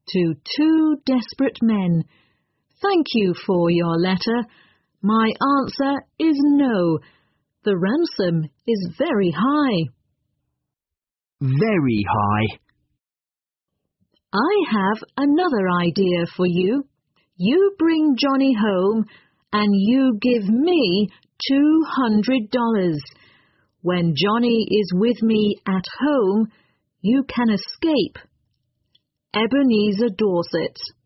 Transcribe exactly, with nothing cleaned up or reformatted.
To two desperate men. Thank you for your letter. My answer is no. The ransom is very high. Very high. I have another idea for you. You bring Johnny home and you give me two hundred dollars. When Johnny is with me at home, you can escape. Ebenezer Dorset.